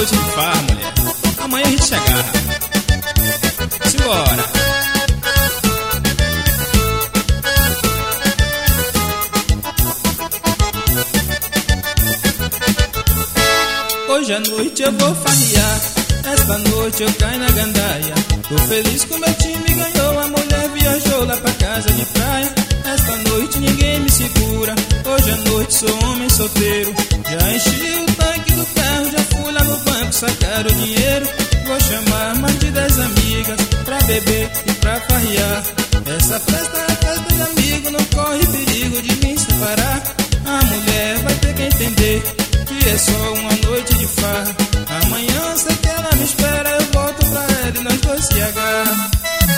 noite de farra, mulher. Amanhã a gente se agarra. Simbora. Hoje à noite eu vou farrear, esta noite eu caio na gandaia. Tô feliz que o meu time ganhou, a mulher viajou lá pra casa de praia. Esta noite ninguém me segura, hoje à noite sou homem solteiro. Já enchi o tanque do carro, já fui lá no banco sacar o dinheiro. Vou chamar mais de 10 amigas pra beber e pra farrear. Essa festa é festa de amigo, não corre perigo de me separar. A mulher vai ter que entender que é só uma noite de farra. Amanhã sei que ela me espera, eu volto pra ela e nós dois se agarram.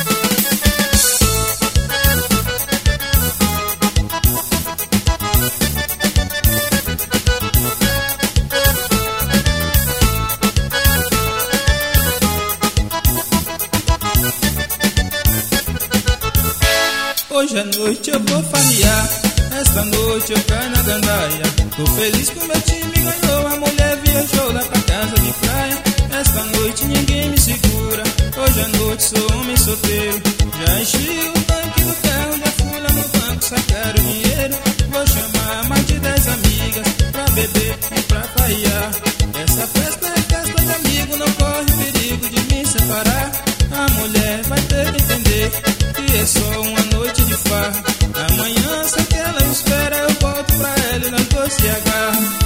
Hoje à noite eu vou farrear, esta noite eu caio na gandaia. Tô feliz que o meu time ganhou, a mulher viajou lá pra casa de praia. Esta noite ninguém me segura, hoje à noite sou homem solteiro. Já enchi o tanque do carro, já fui lá no banco sacar o dinheiro. Vou chamar mais de 10 amigas pra beber e pra farrear. Essa festa é festa de amigo, não corre perigo de me separar. A mulher vai ter que entender que é só uma noite de farra. Amanhã sei que ela me espera, eu volto pra ela e nós dois se agarram.